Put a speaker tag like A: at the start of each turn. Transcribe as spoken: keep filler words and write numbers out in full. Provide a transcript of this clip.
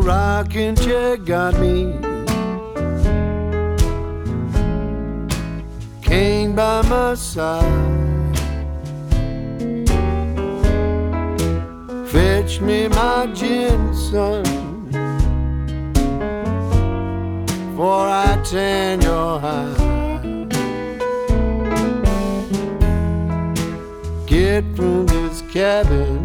A: rocking chair got me. Cane by my side, fetch me my gin, son, for I tan your hide. Get from this cabin